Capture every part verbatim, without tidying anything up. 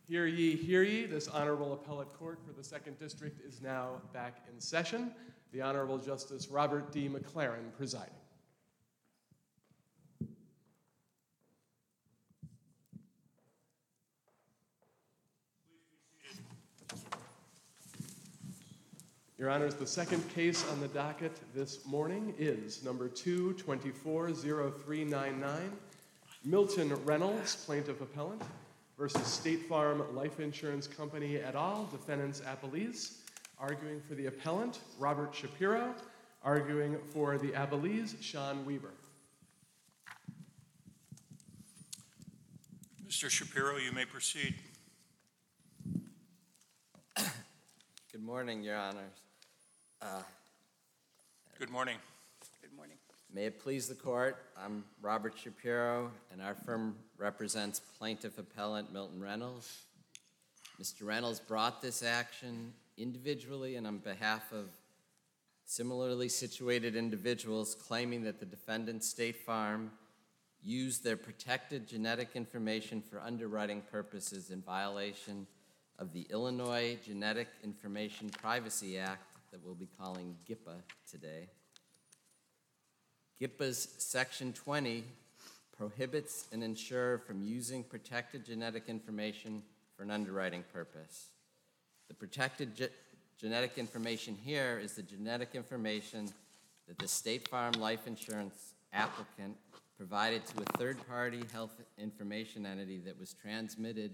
Hear ye, hear ye. This Honorable Appellate Court for the Second District is now back in session. The Honorable Justice Robert D. McLaren presiding. Your Honors, the second case on the docket this morning is number two twenty-four oh three ninety-nine, Milton Reynolds, Plaintiff Appellant, versus State Farm Life Insurance Company et al., defendants appellees. Arguing for the appellant, Robert Shapiro. Arguing for the appellees, Sean Weaver. Mister Shapiro, you may proceed. Good morning, Your Honors. Uh, Good morning. Good morning. May it please the Court, I'm Robert Shapiro, and our firm represents Plaintiff Appellant Milton Reynolds. Mister Reynolds brought this action individually and on behalf of similarly situated individuals claiming that the defendant, State Farm, used their protected genetic information for underwriting purposes in violation of the Illinois Genetic Information Privacy Act that we'll be calling GIPA today. GIPA's Section twenty prohibits an insurer from using protected genetic information for an underwriting purpose. The protected ge- genetic information here is the genetic information that the State Farm Life Insurance applicant provided to a third-party health information entity that was transmitted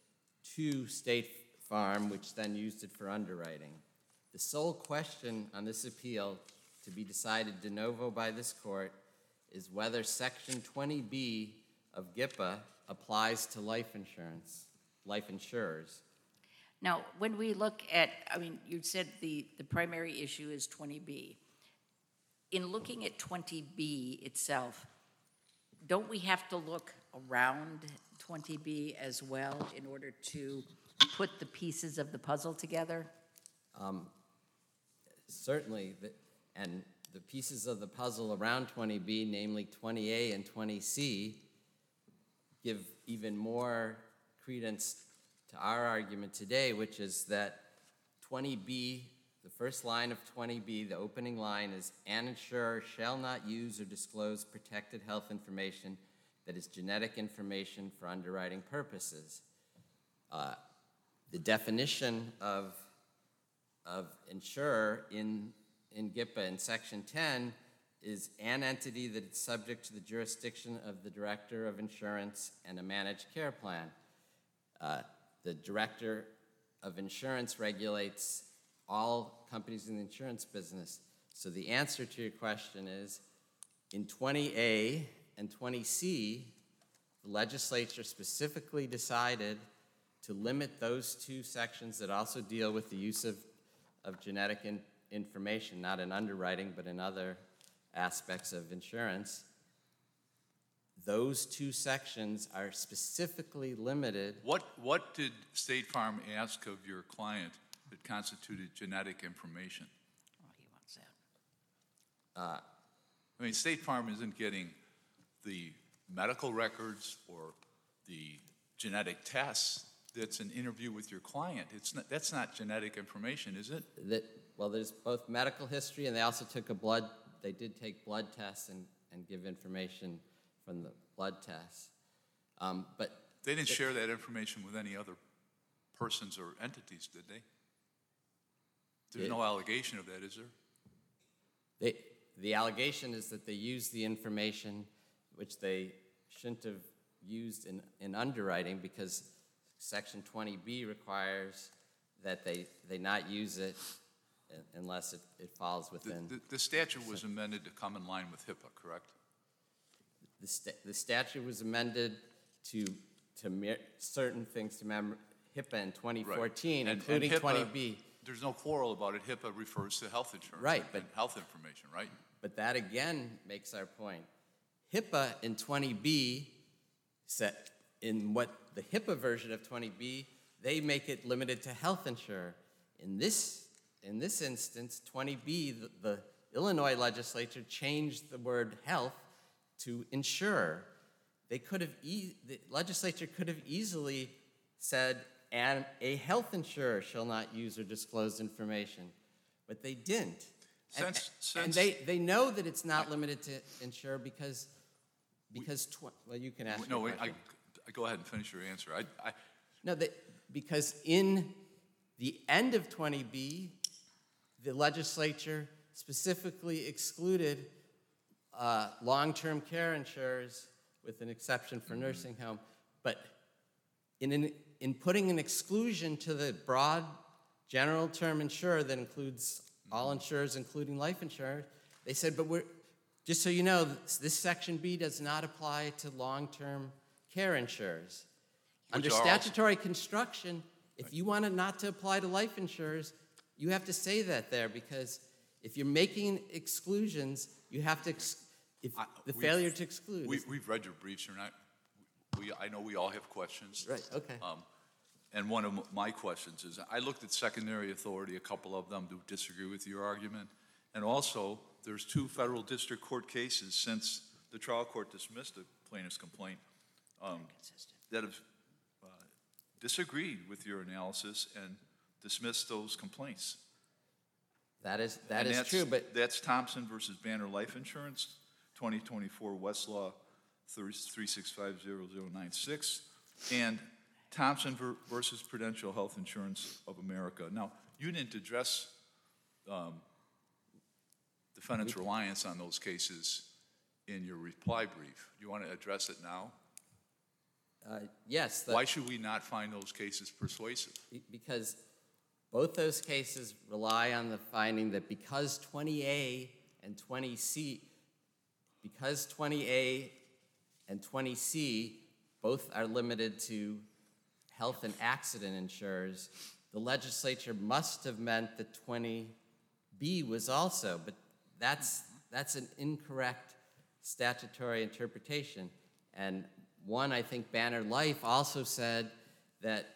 to State Farm, which then used it for underwriting. The sole question on this appeal to be decided de novo by this court is whether Section twenty B of GIPA applies to life insurance, life insurers. Now, when we look at, I mean, you said the, the primary issue is twenty B. In looking at twenty B itself, don't we have to look around twenty B as well in order to put the pieces of the puzzle together? Um, certainly, the, and the pieces of the puzzle around twenty B, namely twenty A and twenty C, give even more credence to our argument today, which is that twenty B, the first line of twenty B, the opening line is, an insurer shall not use or disclose protected health information that is genetic information for underwriting purposes. Uh, the definition of, of insurer in, in GIPA in Section ten is an entity that is subject to the jurisdiction of the Director of Insurance and a managed care plan. Uh, the Director of Insurance regulates all companies in the insurance business. So the answer to your question is, in twenty A and twenty C, the legislature specifically decided to limit those two sections that also deal with the use of, of genetic in, information, not in underwriting, but in other aspects of insurance. Those two sections are specifically limited. What, what did State Farm ask of your client that constituted genetic information? Oh, he wants that. Uh, I mean, State Farm isn't getting the medical records or the genetic tests. That's an interview with your client. It's not, that's not genetic information, is it? that, well, there's both medical history, and they also took a blood, they did take blood tests and, and give information from the blood tests. Um, but They didn't it, share that information with any other persons or entities, did they? There's it, no allegation of that, is there? they, the allegation is that they used the information which they shouldn't have used in, in underwriting, because Section twenty B requires that they, they not use it unless it, it falls within. The, the, the statute was amended to come in line with HIPAA, correct? The, sta- the statute was amended to to mir- certain things to mem- HIPAA in twenty fourteen, Right. And- including and HIPAA, twenty B. There's no quarrel about it. HIPAA refers to health insurance. Right, and, but- and health information, right? But that again makes our point. HIPAA in twenty B, set in what the HIPAA version of twenty B, they make it limited to health insurer. In this in this instance, twenty B, the, the Illinois legislature changed the word health to insurer. They could have, e- the legislature could have easily said and a health insurer shall not use or disclose information. But they didn't. And, Since- and since- they, they know that it's not limited to insure because, because, tw- well, you can ask No, your wait, I, question. I- go ahead and finish your answer. I, I, No, they, because in the end of twenty B, the legislature specifically excluded uh, long-term care insurers with an exception for nursing home. But in, an, in putting an exclusion to the broad general term insurer that includes all insurers, including life insurers, they said, but we're, just so you know, this, this section B does not apply to long-term care insurers. Under Which are also- statutory construction, if you want it not to apply to life insurers, you have to say that there, because if you're making exclusions, you have to, ex- if I- the we've- failure to exclude. we, is- we've read your briefs, or not, we, I know we all have questions. Right, okay. Um, And one of m- my questions is, I looked at secondary authority, a couple of them do disagree with your argument. And also, there's two federal district court cases since the trial court dismissed the plaintiff's complaint um, that have uh, disagreed with your analysis and dismissed those complaints. That is, that And is that's- true, but That's Thompson versus Banner Life Insurance, twenty twenty-four Westlaw three six five zero zero nine six, and Thompson ver- versus Prudential Health Insurance of America. Now, you didn't address um, defendant's reliance on those cases in your reply brief. You want to address it now? uh, yes, the- Why should we not find those cases persuasive? Be- Because both those cases rely on the finding that because twenty A and twenty C, because twenty A and twenty C both are limited to health and accident insurers, the legislature must have meant that twenty B was also, but that's, that's an incorrect statutory interpretation. And one, I think Banner Life also said that,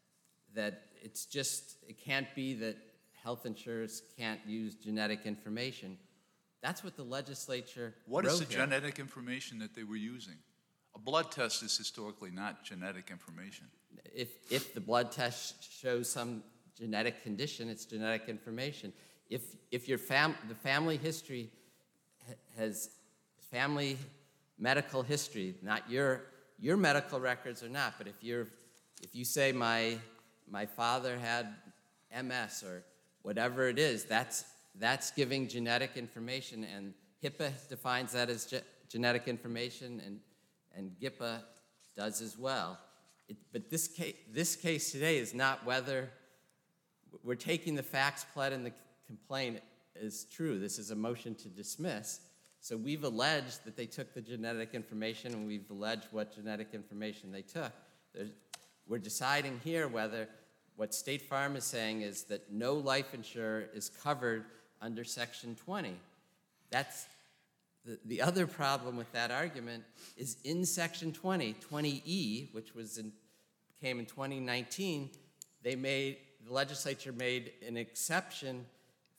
that it's just, it can't be that health insurers can't use genetic information. That's what the legislature What is the wrote here. genetic information that they were using? A blood test is historically not genetic information. If, if the blood test shows some genetic condition, it's genetic information. If, if your fam, the family history ha- has family medical history, not your, your medical records are not, but if you're, if you say my, my father had M S or whatever it is, that's, that's giving genetic information, and HIPAA defines that as ge- genetic information, and, and GIPA does as well. It, but this case, this case today is not whether we're taking the facts pled in the complaint as true. This is a motion to dismiss. So we've alleged that they took the genetic information, and we've alleged what genetic information they took. There's, we're deciding here whether what State Farm is saying is that no life insurer is covered under Section twenty. That's the, the other problem with that argument is in Section twenty, twenty E, which was in, came in twenty nineteen, they made, the legislature made an exception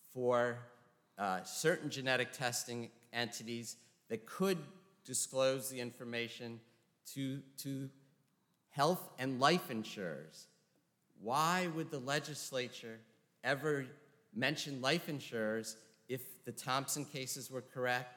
for uh, certain genetic testing entities that could disclose the information to, to health and life insurers. Why would the legislature ever mention life insurers if the Thompson cases were correct,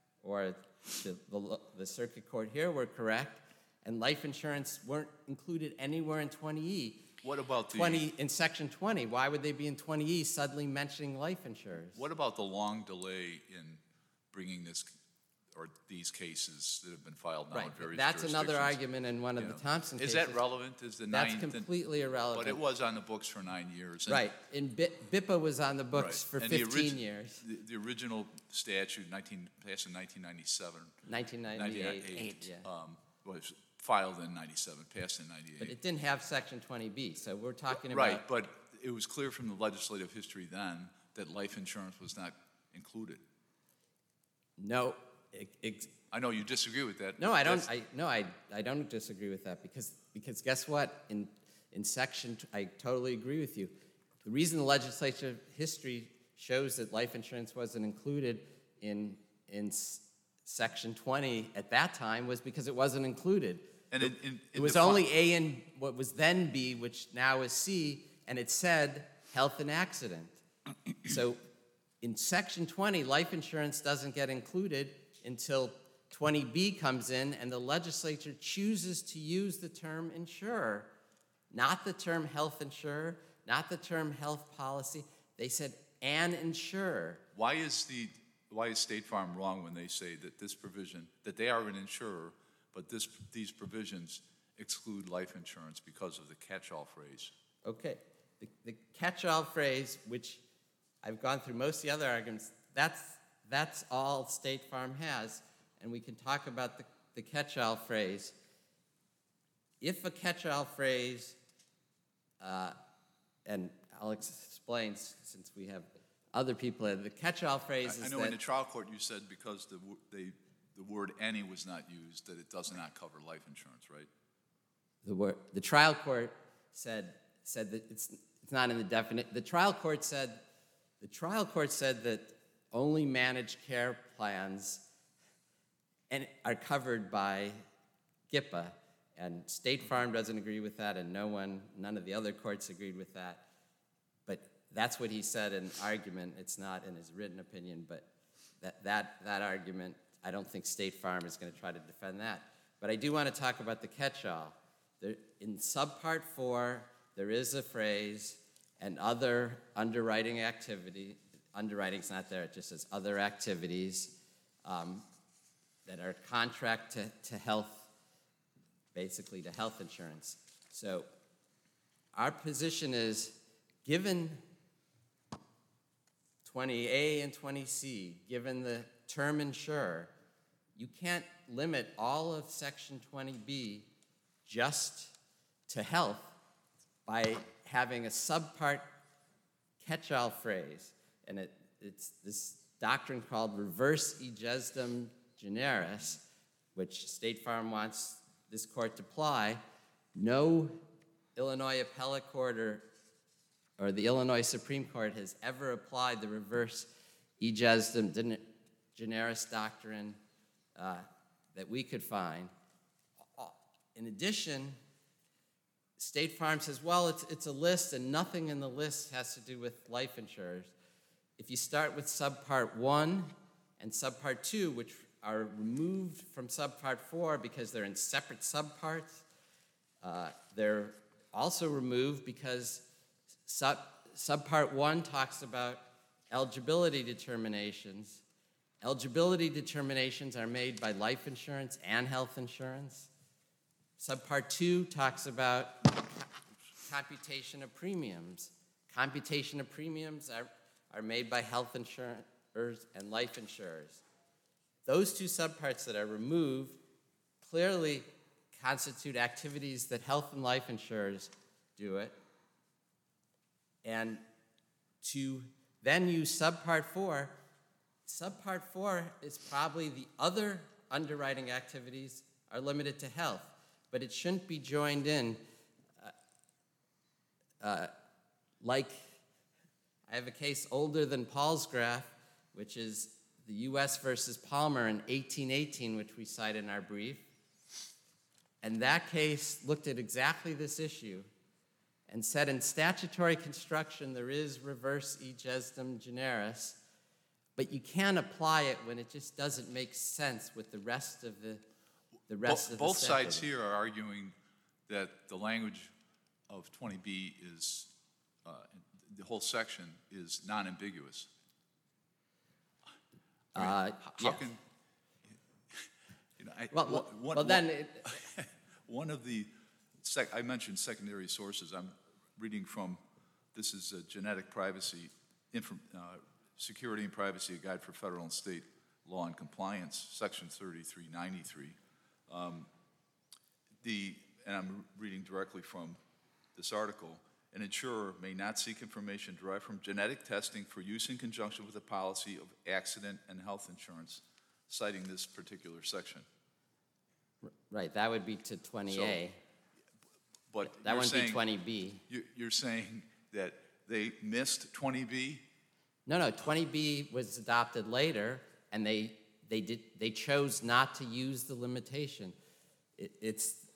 or the, the, the circuit court here were correct, and life insurance weren't included anywhere in twenty E? What about the twenty in Section twenty, why would they be in twenty E suddenly mentioning life insurers? What about the long delay in bringing this or these cases that have been filed now Right, in various that's another jurisdictions? argument in one of You the know, Thompson Is cases. that relevant? Is the That's nine? the- completely irrelevant. But it was on the books for nine years. and- Right, and B- BIPA was on the books right, for and the fifteen origi- years, The, the original statute, nineteen, passed in nineteen ninety-seven. nineteen ninety-eight. ninety-eight, Yeah. um, was filed in ninety-seven, passed in But ninety-eight. it didn't have Section twenty B, so we're talking about. Right, but it was clear from the legislative history then that life insurance was not included. No, it, it, I know you disagree with that. no, I don't, That's- I, no, I, I don't disagree with that, because, because guess what? In, in section, t- I totally agree with you. The reason the legislative history shows that life insurance wasn't included in, in s- section twenty at that time was because it wasn't included. And in, in, in It was defi- only A and what was then B, which now is C, and it said health and accident. So in section twenty, life insurance doesn't get included until twenty B comes in and the legislature chooses to use the term insurer, not the term health insurer, not the term health policy. They said an insurer. Why is the why is State Farm wrong when they say that this provision, that they are an insurer, but this these provisions exclude life insurance because of the catch-all phrase? Okay, the, the catch-all phrase, which I've gone through most of the other arguments, that's, that's all State Farm has, and we can talk about the, the catch-all phrase. If a catch-all phrase, uh, and I'll ex- explain s- since we have other people, the catch-all phrase I, I is know that... in the trial court you said because the wo- they, the word any was not used, that it does not cover life insurance, right? The, word, the trial court said, said that it's, it's not in the definite. The trial court said, the trial court said that only managed care plans and are covered by GIPA, and State Farm doesn't agree with that, and no one, none of the other courts agreed with that. But that's what he said in argument. It's not in his written opinion, but that, that, that argument, I don't think State Farm is going to try to defend that. But I do want to talk about the catch-all. There, in subpart four, there is a phrase, and other underwriting activity, underwriting's not there, it just says other activities um, that are contract to, to health, basically to health insurance. So our position is, given twenty A and twenty C, given the term insurer, you can't limit all of section twenty B just to health by having a subpart catch-all phrase. And it, it's this doctrine called reverse egestem generis, which State Farm wants this court to apply. No Illinois appellate court or, or the Illinois Supreme Court has ever applied the reverse egestem generis doctrine uh, that we could find. In addition, State Farm says, well, it's, it's a list and nothing in the list has to do with life insurers. If you start with subpart one and subpart two, which are removed from subpart four because they're in separate subparts, uh, they're also removed because sub, subpart one talks about eligibility determinations. Eligibility determinations are made by life insurance and health insurance. Subpart two talks about computation of premiums. Computation of premiums are, are made by health insurers and life insurers. Those two subparts that are removed clearly constitute activities that health and life insurers do it. And to then use subpart four, subpart four is probably the other underwriting activities are limited to health, but it shouldn't be joined in uh, uh, like I have a case older than Palsgraf, which is the U S versus Palmer in eighteen eighteen, which we cite in our brief. And that case looked at exactly this issue and said in statutory construction there is reverse egestem generis, but you can't apply it when it just doesn't make sense with the rest of the the rest Bo- of the Both sides section. here are arguing that the language of twenty B is, uh, the whole section is non-ambiguous. I mean, Uh, h- How yes. can, you know, I, Well, one- well, one- well then, it, One of the, sec- I mentioned secondary sources. I'm reading from, this is a genetic privacy, inform, uh, security and privacy, a guide for federal and state law and compliance, section thirty-three ninety-three. Um, the, and I'm reading directly from this article, an insurer may not seek information derived from genetic testing for use in conjunction with a policy of accident and health insurance, citing this particular section. right, that would be to twenty A. But That you're wouldn't be saying- twenty B. You- You're saying that they missed twenty B? No, no, twenty B was adopted later, and they, they, did, they chose not to use the limitation. It, it's,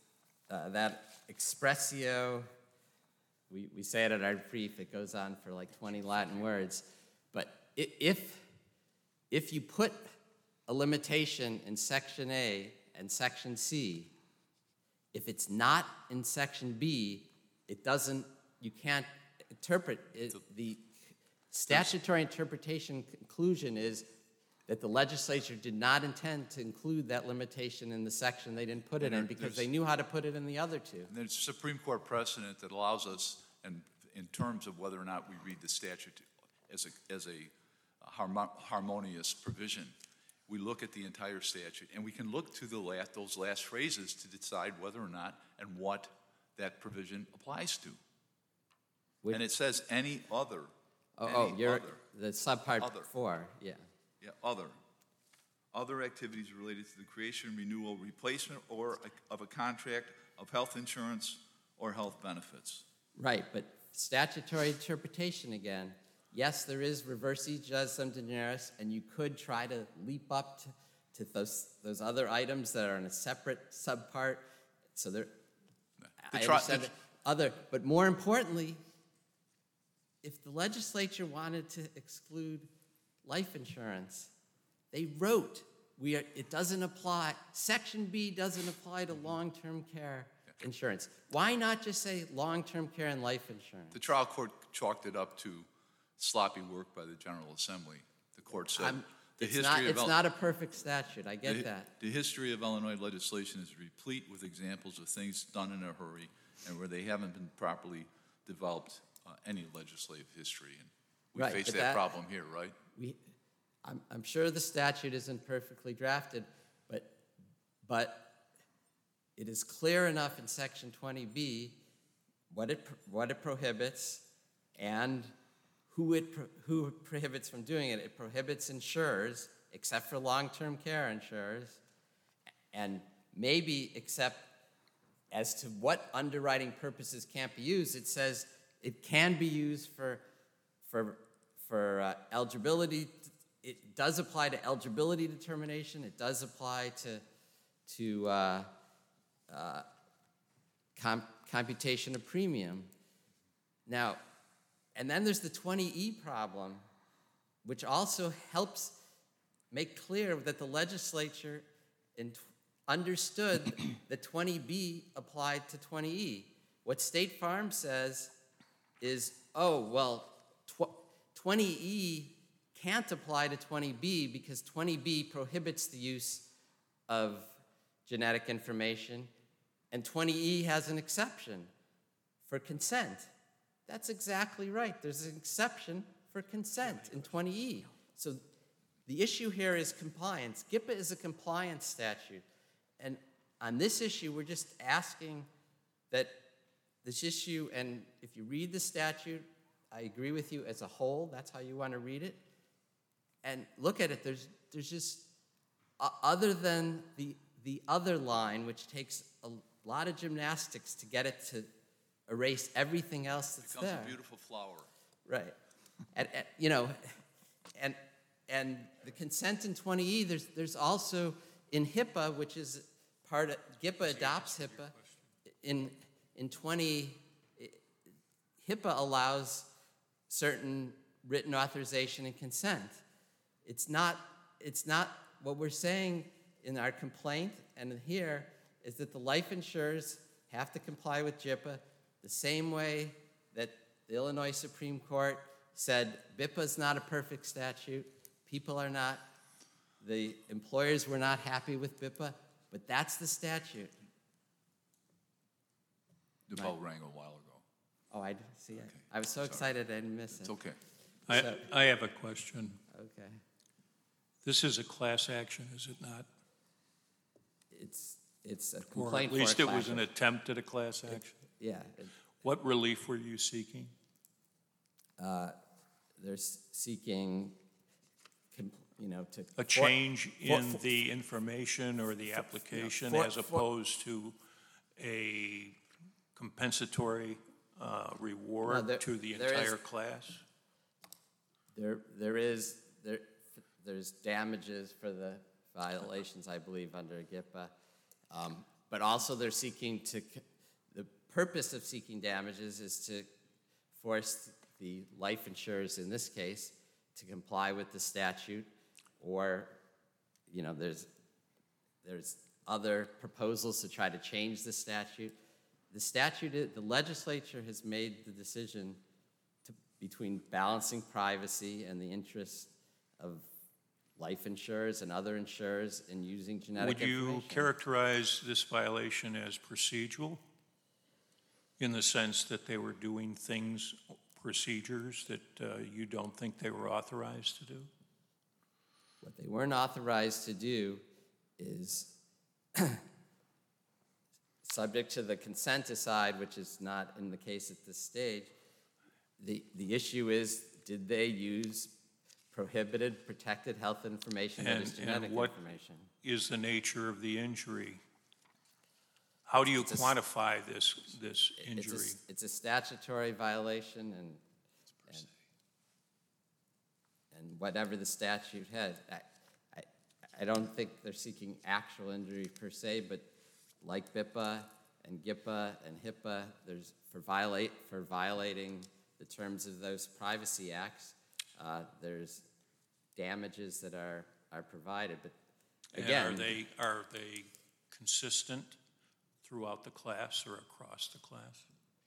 uh, that expressio, we, we say it in our brief, it goes on for like twenty Latin words, but i- if, if you put a limitation in section A and section C, if it's not in section B, it doesn't, you can't interpret it. The statutory interpretation conclusion is that the legislature did not intend to include that limitation in the section they didn't put it And in there- because there's- they knew how to put it in the other two. And there's Supreme Court precedent that allows us, and in terms of whether or not we read the statute as a, as a harmo- harmonious provision, we look at the entire statute, and we can look to the last, those last phrases to decide whether or not and what that provision applies to. Which- And it says any other, Oh, any oh, you're, other, the subpart Other. four, yeah. yeah, other. Other activities related to the creation, renewal, replacement, or a- of a contract of health insurance or health benefits. Right, but statutory interpretation again, yes, there is reverse e justum generis, and you could try to leap up to, to those, those other items that are in a separate subpart, so there, The I tri- understand the- that other, but more importantly, if the legislature wanted to exclude life insurance, they wrote, we are, it doesn't apply, section B doesn't apply to long-term care insurance. Why not just say long-term care and life insurance? The trial court chalked it up to sloppy work by the General Assembly. The court said I'm- the It's history not, of it's El- not a perfect statute, I the, get that. the history of Illinois legislation is replete with examples of things done in a hurry and where they haven't been properly developed uh, any legislative history. And we Right, face but that, that- problem here, right? We, I'm, I'm sure the statute isn't perfectly drafted, but, but it is clear enough in section twenty B what it, pro- what it prohibits and who it, pro- who it prohibits from doing it. It prohibits insurers, except for long-term care insurers, and maybe except as to what underwriting purposes can't be used. It says it can be used for, for, for uh, eligibility. It does apply to eligibility determination. It does apply to, to uh, uh, com- computation of premium. Now, and then there's the twenty E problem, which also helps make clear that the legislature in t- understood that twenty B applied to twenty E. What State Farm says is, oh, well, tw- twenty E can't apply to twenty B because twenty B prohibits the use of genetic information, and twenty E has an exception for consent. That's exactly right. There's an exception for consent in twenty E. So the issue here is compliance. GIPA is a compliance statute. And on this issue, we're just asking that this issue, and if you read the statute, I agree with you as a whole, that's how you want to read it. And look at it, there's, there's just, uh, other than the, the other line, which takes a lot of gymnastics to get it to erase everything else that's Becomes there. a beautiful flower. Right. And, and, you know, and, and the consent in twenty E, there's, there's also in HIPAA, which is part of, GIPA adopts HIPAA. In, in twenty, HIPAA allows certain written authorization and consent. It's not, it's not, what we're saying in our complaint and here is that the life insurers have to comply with GIPA the same way that the Illinois Supreme Court said B I P A is not a perfect statute. People are not, the employers were not happy with B I P A, but that's the statute. The bell rang a while ago. Oh, I didn't see it. I was so excited I didn't miss It's it. okay. I, So- I have a question. Okay. This is a class action, is it not? It's, it's a Or complaint at for a least it was class an action. attempt at a class action? Yeah, it- What relief were you seeking? they're s- seeking, com- you know, to. A for- change for- in for- the information or the application for- as for- opposed to a compensatory uh, No, reward there- to the there is- entire class? There, there is, there, there's damages for the violations, I believe, under GIPA. Um, but also they're seeking to, c- the purpose of seeking damages is to force the life insurers in this case to comply with the statute, or, you know, there's, there's other proposals to try to change the statute. The statute, i- the legislature has made the decision to, between balancing privacy and the interests of life insurers and other insurers in using genetic Would you information. characterize this violation as procedural? In the sense that they were doing things, procedures that uh, you don't think they were authorized to do? What they weren't authorized to do is, subject to the consent aside, which is not in the case at this stage, the, the issue is, did they use prohibited, protected health information that is And- and genetic what- information? Is the nature of the injury? How do you It's a s- quantify this, this It's a, injury? s- it's a statutory violation, and, and, and whatever the statute has. I, I, I don't think they're seeking actual injury per se, but like BIPA and GIPA and HIPAA, there's, for violate, for violating the terms of those privacy acts, uh, there's damages that are, are provided, but again. And are they, are they consistent throughout the class or across the class?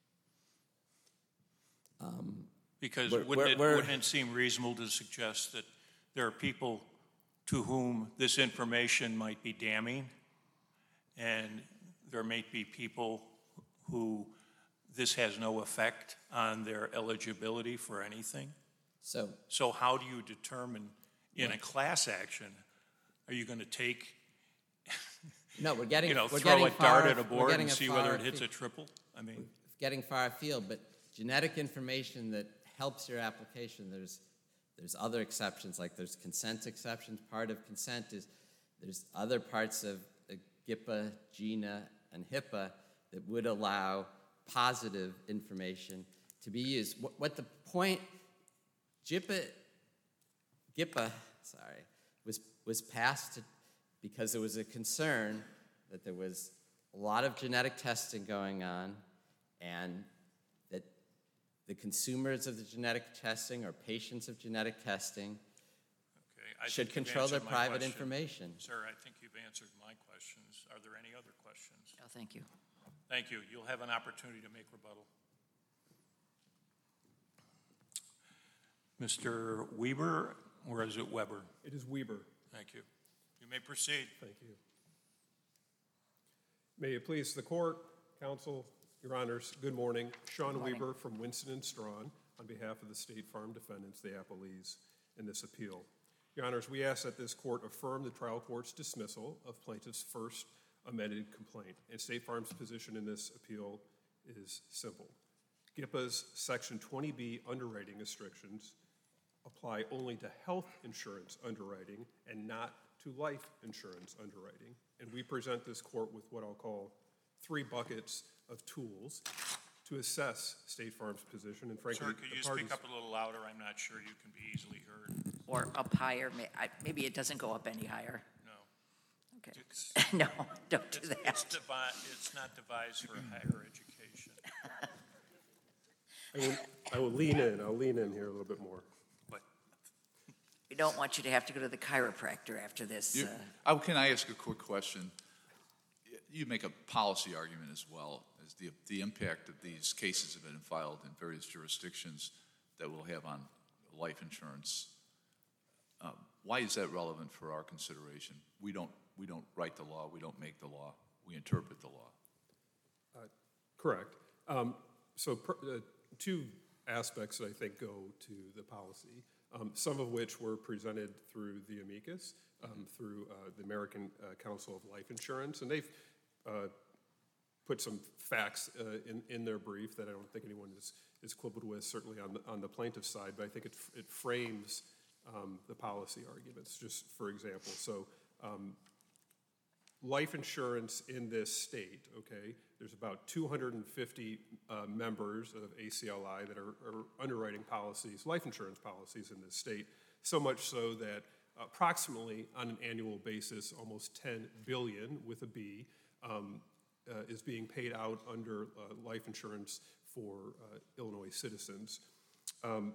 Because we're- wouldn't it, we're- wouldn't it seem reasonable to suggest that there are people to whom this information might be damning, and there may be people who this has no effect on their eligibility for anything? So, So how do you determine in a class action, are you going to take, no, we're getting, you know, we're throw getting a far, dart at a we're board getting and a see whether far it hits afi- a triple? I mean, getting far afield, but genetic information that helps your application, there's, there's other exceptions, like there's consent exceptions. Part of consent is, there's other parts of uh, GIPA, GINA, and HIPAA that would allow positive information to be used. What, what the point, GIPA, GIPA, sorry, was, was passed to, because there was a concern that there was a lot of genetic testing going on, and that the consumers of the genetic testing or patients of genetic testing okay. I should think you've control their answered my private question. information. Sir, I think you've answered my questions. Are there any other questions? Oh, thank you. Thank you. You'll have an opportunity to make rebuttal. Mister Weber, or is it Weber? It is Weber. Thank you. You may proceed. Thank you. May it please the court, counsel, your honors, good morning. Sean morning. Weber from Winston and Strawn on behalf of the State Farm defendants, the appellees, in this appeal. Your honors, we ask that this court affirm the trial court's dismissal of plaintiff's first amended complaint. And State Farm's position in this appeal is simple. GIPA's Section twenty B underwriting restrictions apply only to health insurance underwriting and not to life insurance underwriting. And we present this court with what I'll call three buckets of tools to assess State Farm's position. And frankly, Sir, could the you parties- speak up a little louder? I'm not sure you can be easily heard. Or up higher, may- I- maybe it doesn't go up any higher. No. Okay. It's, No, don't do it's, that. devi- it's not devised for higher education. I will, I will lean in, I'll lean in here a little bit more. But We don't want you to have to go to the chiropractor after this. You- uh, oh, can I ask a quick question? You make a policy argument as well as the, the impact of these cases have been filed in various jurisdictions that will have on life insurance. Um, Why is that relevant for our consideration? We don't, we don't write the law, we don't make the law, we interpret the law. Correct. Um, so per, uh, two aspects that I think go to the policy, um, some of which were presented through the amicus, um, through uh, the American uh, Council of Life Insurance, and they've uh, put some facts uh, in, in their brief that I don't think anyone is, is quibbled with, certainly on the, on the plaintiff's side, but I think it, it frames um, the policy arguments, just for example. So um, life insurance in this state, okay, there's about two hundred fifty uh, members of A C L I that are, are underwriting policies, life insurance policies in this state, so much so that approximately on an annual basis, almost ten billion with a B, um, uh, is being paid out under uh, life insurance for uh, Illinois citizens. Um,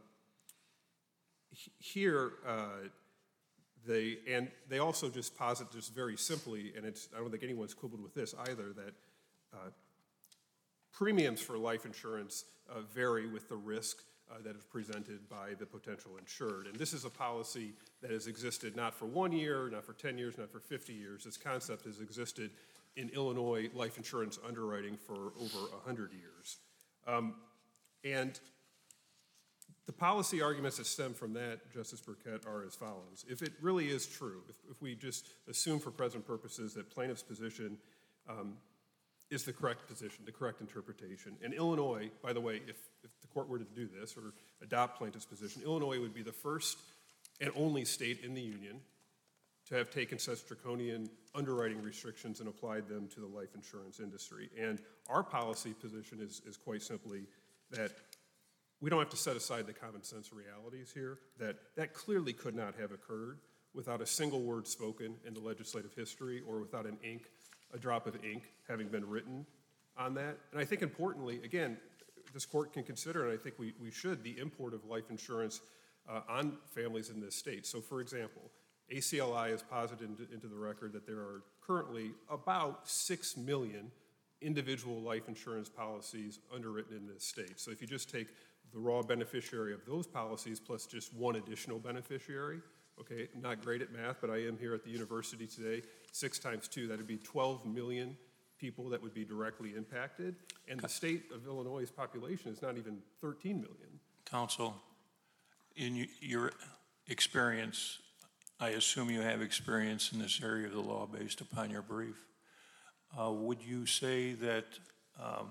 he- here, uh, they, and they also just posit just very simply, and it's, I don't think anyone's quibbled with this either, that uh, premiums for life insurance uh, vary with the risk uh, that is presented by the potential insured. And this is a policy that has existed not for one year, not for ten years, not for fifty years. This concept has existed in Illinois life insurance underwriting for over one hundred years. Um, and the policy arguments that stem from that, Justice Burkett, are as follows. If it really is true, if, if we just assume for present purposes that plaintiff's position um, is the correct position, the correct interpretation, and Illinois, by the way, if, if the court were to do this or adopt plaintiff's position, Illinois would be the first and only state in the union to have taken such draconian underwriting restrictions and applied them to the life insurance industry. And our policy position is, is quite simply that we don't have to set aside the common sense realities here, that that clearly could not have occurred without a single word spoken in the legislative history or without an ink, a drop of ink having been written on that. And I think importantly, again, this court can consider, and I think we, we should, the import of life insurance uh, on families in this state. So for example, A C L I has posited into, into the record that there are currently about six million individual life insurance policies underwritten in this state. So if you just take the raw beneficiary of those policies plus just one additional beneficiary, okay, not great at math, but I am here at the university today, six times two, that would be twelve million people that would be directly impacted. And the state of Illinois' population is not even thirteen million. Counsel, in y- your experience, I assume you have experience in this area of the law based upon your brief. Uh, would you say that um,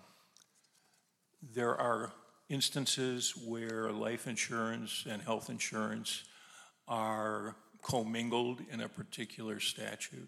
there are instances where life insurance and health insurance are commingled in a particular statute?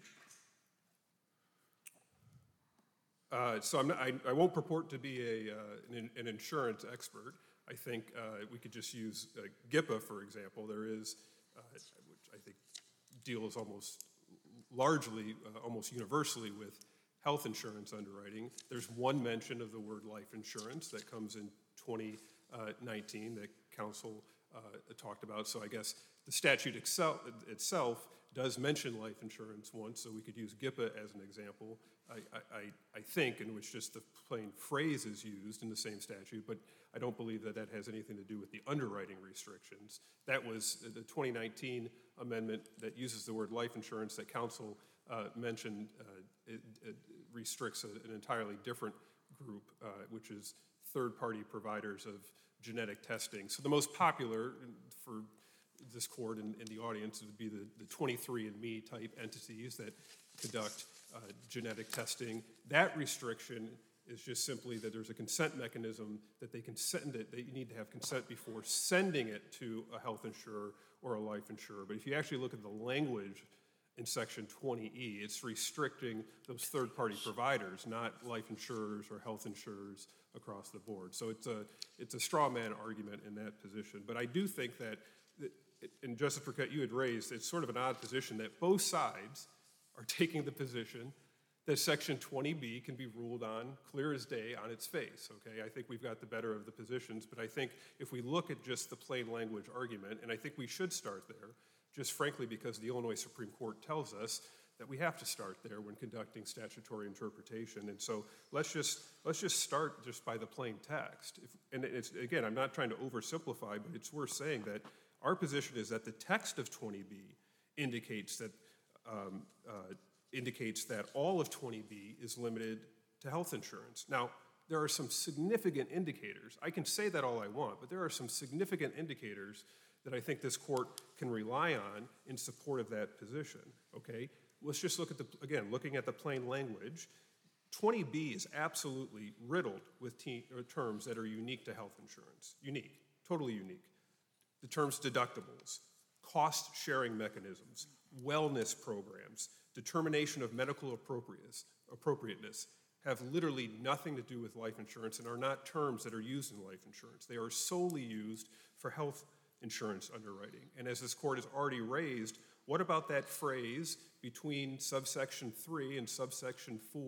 Uh, so I'm not, I, I won't purport to be a, uh, an, an insurance expert. I think uh, we could just use uh, GIPA, for example. There is, uh, which I think deals almost largely, uh, almost universally with health insurance underwriting. There's one mention of the word life insurance that comes in twenty nineteen that counsel uh, talked about. So I guess the statute excel, itself does mention life insurance once, so we could use GIPA as an example, I, I, I think, in which just the plain phrase is used in the same statute, but I don't believe that that has anything to do with the underwriting restrictions. That was the twenty nineteen amendment that uses the word life insurance that counsel uh, mentioned. Uh, it, it restricts a, an entirely different group, uh, which is third-party providers of genetic testing. So the most popular for this court and, and the audience would be the, the twenty-three and me type entities that conduct uh, genetic testing. That restriction is just simply that there's a consent mechanism that they can send it, that you need to have consent before sending it to a health insurer or a life insurer. But if you actually look at the language in section twenty E, it's restricting those third-party providers, not life insurers or health insurers across the board. So it's a, it's a straw man argument in that position. But I do think that, that and Justice Burkett, you had raised, it's sort of an odd position that both sides are taking the position that section twenty B can be ruled on clear as day on its face, okay? I think we've got the better of the positions, but I think if we look at just the plain language argument, and I think we should start there, just frankly because the Illinois Supreme Court tells us that we have to start there when conducting statutory interpretation. And so let's just let's just start just by the plain text. If, and it's, again, I'm not trying to oversimplify, but it's worth saying that our position is that the text of twenty B indicates that um, uh, indicates that all of twenty B is limited to health insurance. Now, there are some significant indicators. I can say that all I want, but there are some significant indicators that I think this court can rely on in support of that position, okay? Let's just look at the, again, looking at the plain language, twenty B is absolutely riddled with te- terms that are unique to health insurance. Unique, totally unique. The terms deductibles, cost-sharing mechanisms, wellness programs, determination of medical appropriateness have literally nothing to do with life insurance and are not terms that are used in life insurance. They are solely used for health insurance underwriting. And as this court has already raised, what about that phrase between subsection three and subsection four,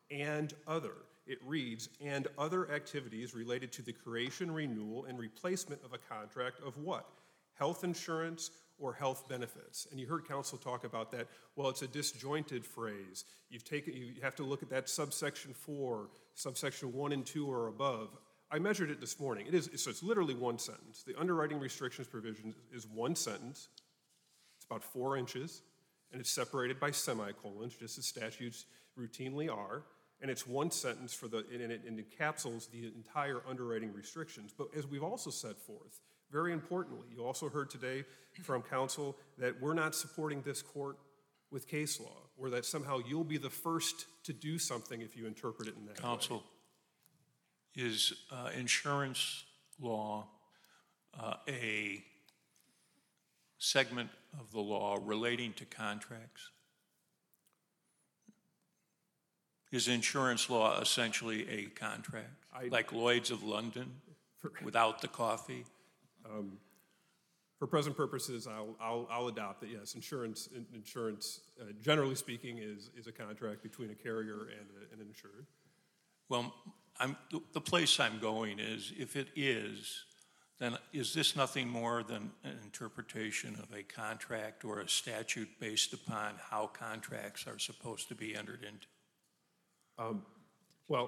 and other. It reads, and other activities related to the creation, renewal, and replacement of a contract of what? Health insurance or health benefits. And you heard counsel talk about that. Well, it's a disjointed phrase. You've taken, you have to look at that subsection four, subsection one and two or above. I measured it this morning. It is, so it's literally one sentence. The underwriting restrictions provision is one sentence. It's about four inches, and it's separated by semicolons, just as statutes routinely are. And it's one sentence for the, and it, and it encapsulates the entire underwriting restrictions. But as we've also set forth, very importantly, you also heard today from counsel that we're not supporting this court with case law, or that somehow you'll be the first to do something if you interpret it in that way. Counsel, is uh, insurance law uh, a segment of the law relating to contracts? Is insurance law essentially a contract, I- like Lloyd's of London, without the coffee? For present purposes, I'll, I'll, I'll adopt that, yes, insurance, in- insurance, uh, generally speaking, is, is a contract between a carrier and a- and an insured. Well, I'm, the- the place I'm going is, if it is, then is this nothing more than an interpretation of a contract or a statute based upon how contracts are supposed to be entered into? Well,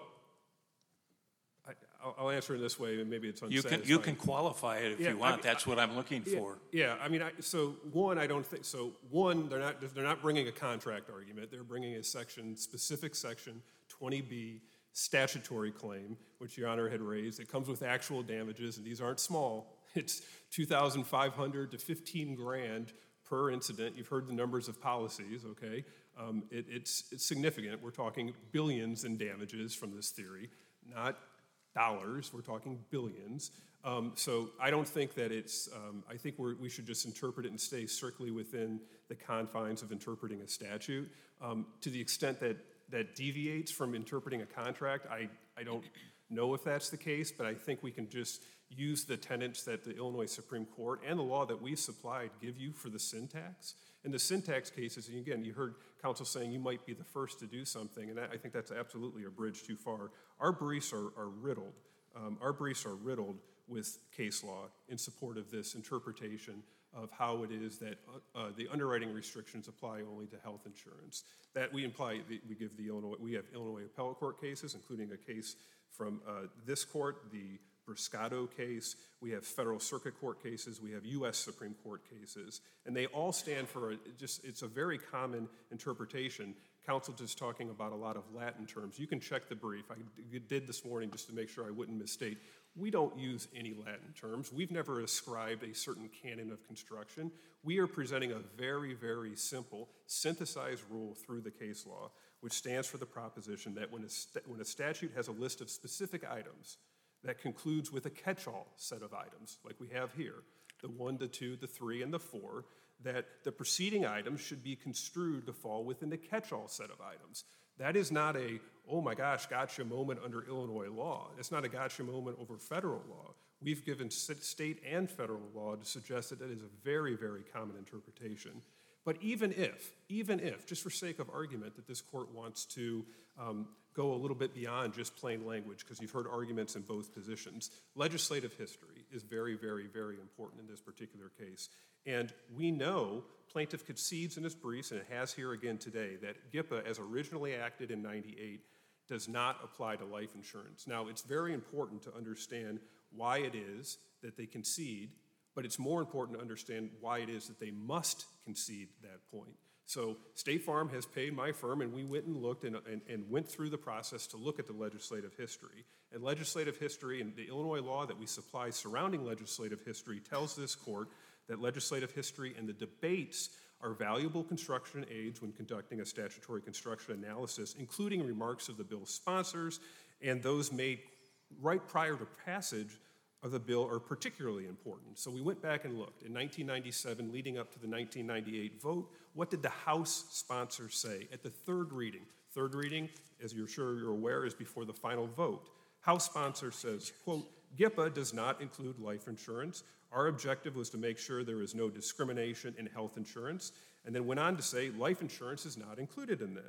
I, I'll, I'll answer it this way, and maybe it's You unsatisfying. can, you can qualify it if Yeah, you I want, mean, that's what I'm looking Yeah, for. Yeah, I mean, I, so one, I don't think, so one, they're not, they're not bringing a contract argument. They're bringing a section, specific section, twenty B statutory claim, which Your Honor had raised. It comes with actual damages, and these aren't small. It's two thousand five hundred to fifteen grand per incident. You've heard the numbers of policies, okay? Um, it, it's, it's significant. We're talking billions in damages from this theory, not dollars. We're talking billions. Um, so I don't think that it's, um, I think we're, we should just interpret it and stay strictly within the confines of interpreting a statute. Um, to the extent that that deviates from interpreting a contract, I, I don't know if that's the case, but I think we can just use the tenets that the Illinois Supreme Court and the law that we supplied give you for the syntax. In the syntax cases, and again, you heard counsel saying you might be the first to do something, and I think that's absolutely a bridge too far. Our briefs are, are riddled. Um, our briefs are riddled with case law in support of this interpretation of how it is that uh, uh, the underwriting restrictions apply only to health insurance. That we imply, we give the Illinois, we have Illinois appellate court cases, including a case from uh, this court, the Briscato case. We have federal circuit court cases. We have U S Supreme Court cases. And they all stand for, a, just, it's a very common interpretation. Counsel just talking about a lot of Latin terms. You can check the brief. I did this morning just to make sure I wouldn't misstate. We don't use any Latin terms. We've never ascribed a certain canon of construction. We are presenting a very, very simple, synthesized rule through the case law, which stands for the proposition that when a, st- when a statute has a list of specific items that concludes with a catch-all set of items, like we have here, the one, the two, the three, and the four, that the preceding items should be construed to fall within the catch-all set of items. That is not a, oh my gosh, gotcha moment under Illinois law. It's not a gotcha moment over federal law. We've given state and federal law to suggest that that is a very, very common interpretation. But even if, even if, just for sake of argument, that this court wants to um, go a little bit beyond just plain language, because you've heard arguments in both positions, legislative history is very, very, very important in this particular case. And we know plaintiff concedes in his briefs, and it has here again today, that GIPA, as originally acted in ninety-eight, does not apply to life insurance. Now, it's very important to understand why it is that they concede, but it's more important to understand why it is that they must concede that point. So State Farm has paid my firm, and we went and looked and, and, and went through the process to look at the legislative history. And legislative history and the Illinois law that we supply surrounding legislative history tells this court that legislative history and the debates are valuable construction aids when conducting a statutory construction analysis, including remarks of the bill's sponsors, and those made right prior to passage of the bill are particularly important. So we went back and looked. In nineteen ninety-seven, leading up to the nineteen ninety-eight vote, what did the House sponsors say at the third reading? Third reading, as you're sure you're aware, is before the final vote. House sponsor says, quote, GIPA does not include life insurance. Our objective was to make sure there is no discrimination in health insurance, and then went on to say life insurance is not included in this.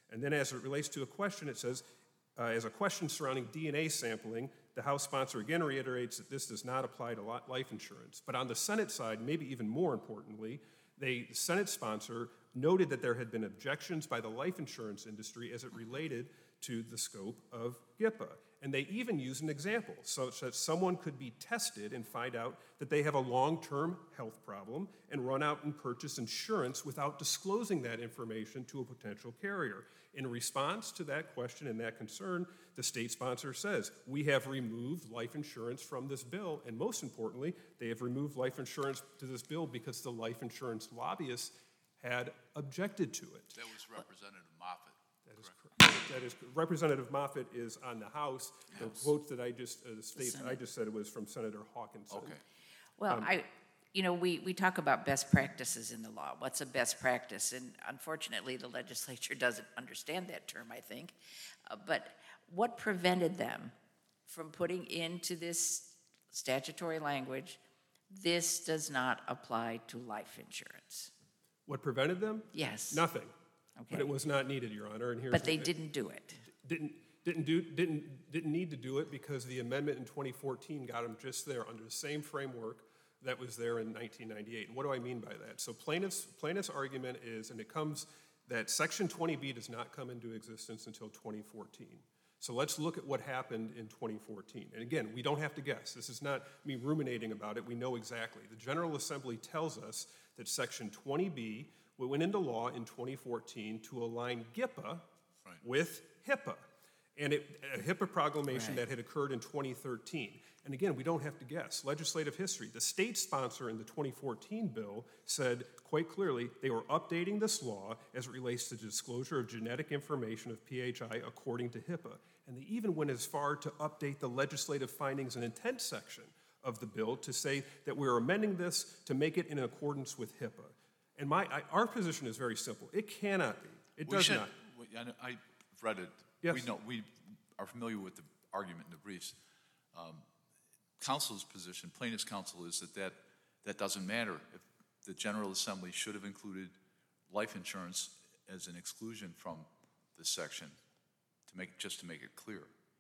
And then as it relates to a question, it says, uh, as a question surrounding D N A sampling, the House sponsor again reiterates that this does not apply to li- life insurance. But on the Senate side, maybe even more importantly, they, the Senate sponsor noted that there had been objections by the life insurance industry as it related to the scope of GIPA. And they even used an example such that someone could be tested and find out that they have a long-term health problem and run out and purchase insurance without disclosing that information to a potential carrier. In response to that question and that concern, the state sponsor says, we have removed life insurance from this bill, and most importantly, they have removed life insurance to this bill because the life insurance lobbyists had objected to it. That was Representative Moffett. That is correct. That is, Representative Moffett is on the House. The quote that I just, uh, the state, I just said it was from Senator Hawkinson. Okay. Well, I, you know, we, we talk about best practices in the law. What's a best practice? And unfortunately, the legislature doesn't understand that term, I think. Uh, but what prevented them from putting into this statutory language, this does not apply to life insurance? What prevented them? Yes. Nothing. But Okay. it was not needed, Your Honor, and here's But they the- didn't do it. Didn't, didn't do, didn't, didn't need to do it because the amendment in twenty fourteen got them just there under the same framework that was there in nineteen ninety-eight. And what do I mean by that? So plaintiff's, plaintiff's argument is, and it comes, that Section twenty B does not come into existence until twenty fourteen. So let's look at what happened in twenty fourteen. And again, we don't have to guess. This is not me ruminating about it. We know exactly. The General Assembly tells us that Section twenty B went into law in twenty fourteen to align GIPA Right. with HIPAA. And it, a HIPAA proclamation Right. that had occurred in twenty thirteen. And again, we don't have to guess. Legislative history. The state sponsor in the twenty fourteen bill said quite clearly they were updating this law as it relates to disclosure of genetic information of P H I according to HIPAA. And they even went as far to update the legislative findings and intent section of the bill to say that we're amending this to make it in accordance with HIPAA. And my, I, our position is very simple. It cannot be. It We does should- not. we- I know- I've read it. Yes. We know, we are familiar with the argument in the briefs. Um, Counsel's position, plaintiff's counsel, is that, that that doesn't matter. If the General Assembly should have included life insurance as an exclusion from this section to make, just to make it clear.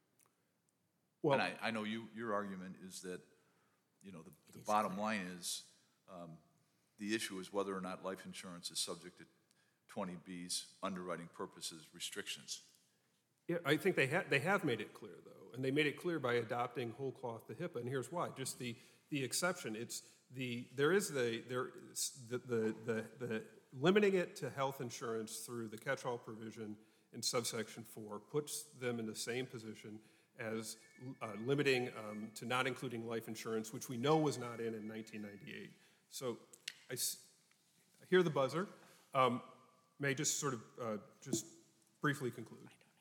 Well, And I, I know you, your argument is that, you know, the, the bottom line is, um, the issue is whether or not life insurance is subject to twenty B's underwriting purposes restrictions. yeah, I think they have, they have made it clear, though, and they made it clear by adopting whole cloth to HIPAA, and here's why. Just the, the exception, it's the, there is the, there is the, the, the, the limiting it to health insurance through the catch-all provision in subsection four puts them in the same position as uh, limiting um, to not including life insurance, which we know was not in in nineteen ninety-eight. So I, s- I hear the buzzer. Um, may I just sort of uh, just briefly conclude?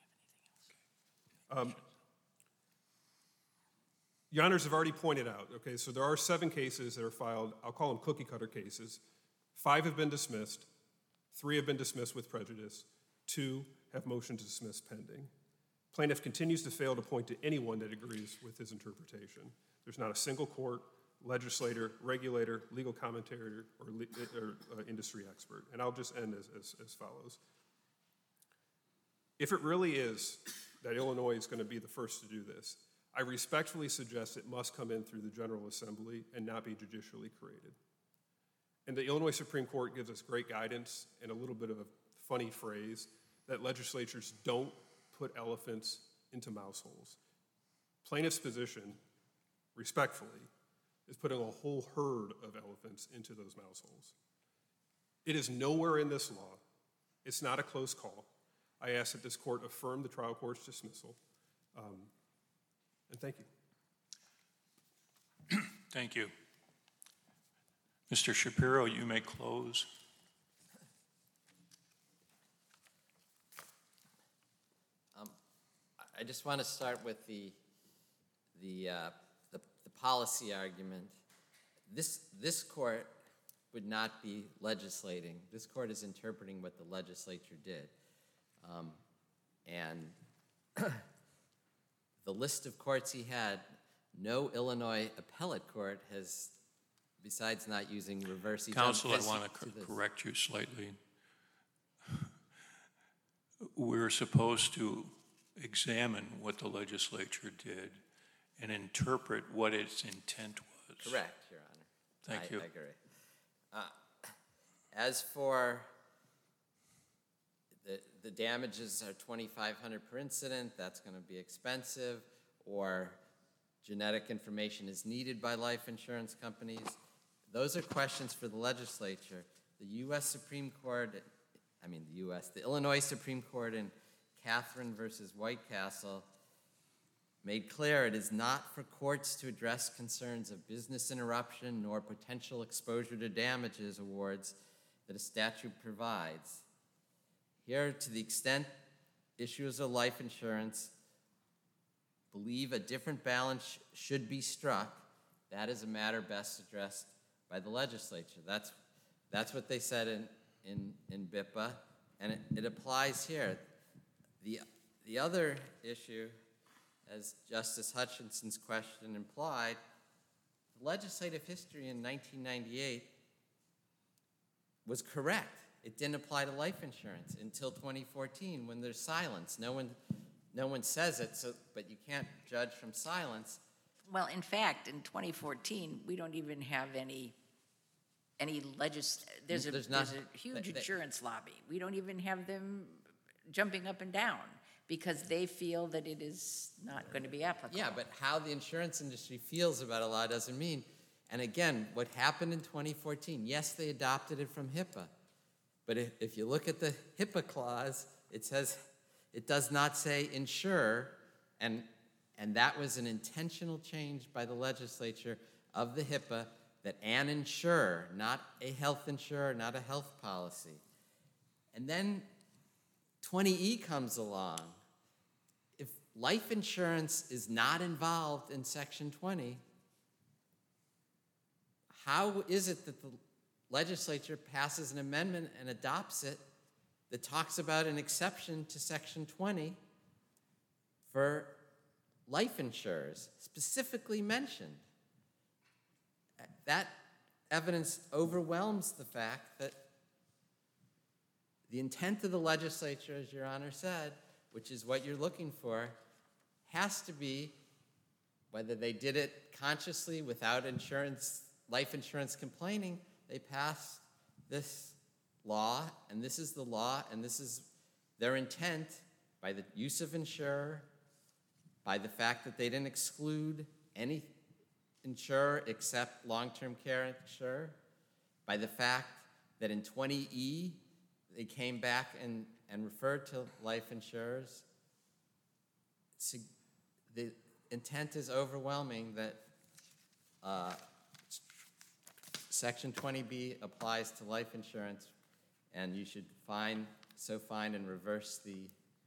Um, Your Honors have already pointed out, okay, so there are seven cases that are filed. I'll call them cookie cutter cases. Five have been dismissed. Three have been dismissed with prejudice. Two have motion to dismiss pending. Plaintiff continues to fail to point to anyone that agrees with his interpretation. There's not a single court, legislator, regulator, legal commentator, or, le- or uh, industry expert. And I'll just end as, as, as follows. If it really is that Illinois is going to be the first to do this, I respectfully suggest it must come in through the General Assembly and not be judicially created. And the Illinois Supreme Court gives us great guidance and a little bit of a funny phrase that legislatures don't put elephants into mouse holes. Plaintiff's position, respectfully, is putting a whole herd of elephants into those mouse holes. It is nowhere in this law. It's not a close call. I ask that this court affirm the trial court's dismissal. Um, and thank you. Thank you. Mister Shapiro, you may close. I just want to start with the, the, uh, the, the policy argument. This, this court would not be legislating. This court is interpreting what the legislature did. Um, and the list of courts he had, no Illinois appellate court has, besides not using reverse Counsel, I has want to to this. correct you slightly. we're supposed to examine what the legislature did and interpret what its intent was. Correct, Your Honor. Thank I, you. I agree. Uh, as for the, the damages are twenty-five hundred dollars per incident, that's going to be expensive, or genetic information is needed by life insurance companies. Those are questions for the legislature. The U S Supreme Court, I mean the U S, the Illinois Supreme Court in Catherine versus White Castle made clear it is not for courts to address concerns of business interruption nor potential exposure to damages awards that a statute provides. Here, to the extent issuers of life insurance believe a different balance sh- should be struck, that is a matter best addressed by the legislature. That's, that's what they said in, in, in B I P A, and it, it applies here. The, the other issue, as Justice Hutchinson's question implied, legislative history in nineteen ninety-eight was correct. It didn't apply to life insurance until twenty fourteen when there's silence. No one, no one says it, so, but you can't judge from silence. Well, in fact, in twenty fourteen, we don't even have any, any legis, there's a, There's there's not- a huge they- they- insurance lobby. We don't even have them jumping up and down because they feel that it is not going to be applicable. Yeah, but how the insurance industry feels about a law doesn't mean. And again, what happened in twenty fourteen, yes, they adopted it from HIPAA. But if, if you look at the HIPAA clause, it says, it does not say insure, and, and that was an intentional change by the legislature of the HIPAA that an insurer, not a health insurer, not a health policy. And then twenty E comes along. If life insurance is not involved in Section twenty, how is it that the legislature passes an amendment and adopts it that talks about an exception to Section twenty for life insurers, specifically mentioned? That evidence overwhelms the fact that the intent of the legislature, as Your Honor said, which is what you're looking for, has to be, whether they did it consciously without insurance, life insurance complaining, they passed this law, and this is the law, and this is their intent by the use of insurer, by the fact that they didn't exclude any insurer except long-term care insurer, by the fact that in twenty E, they came back and, and referred to life insurers. So the intent is overwhelming that uh, Section twenty B applies to life insurance, and you should find, so find and reverse the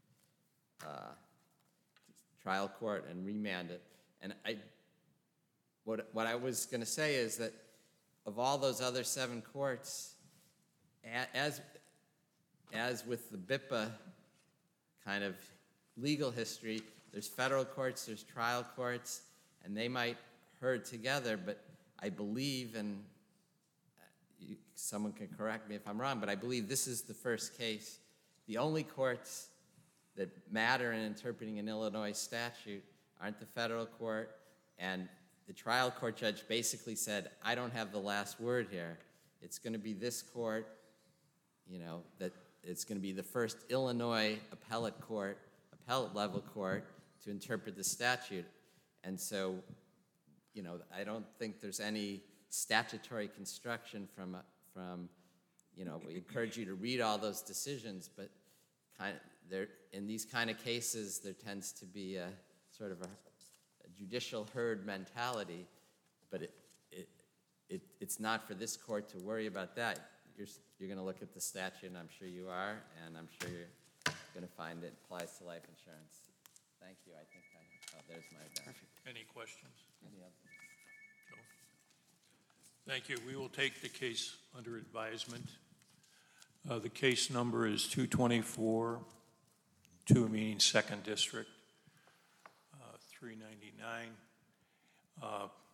uh, trial court and remand it. And I, what, what I was going to say is that of all those other seven courts, a- as, as with the B I P A kind of legal history, there's federal courts, there's trial courts, and they might herd together, but I believe, and you, someone can correct me if I'm wrong, but I believe this is the first case. The only courts that matter in interpreting an Illinois statute aren't the federal court, and the trial court judge basically said, I don't have the last word here. It's going to be this court, you know, that it's going to be the first Illinois appellate court, appellate level court to interpret the statute. And so, you know, I don't think there's any statutory construction from, from, you know, we encourage you to read all those decisions, but kind of there, in these kind of cases, there tends to be a sort of a, a judicial herd mentality, but it, it, it, it's not for this court to worry about that. You're, you're going to look at the statute, and I'm sure you are, and I'm sure you're going to find it applies to life insurance. Thank you. I think I, oh, there's my back. Any questions? Any other? Joe? Thank you. We will take the case under advisement. Uh, the case number is two twenty-four, two meaning second district, uh, three ninety-nine. Uh,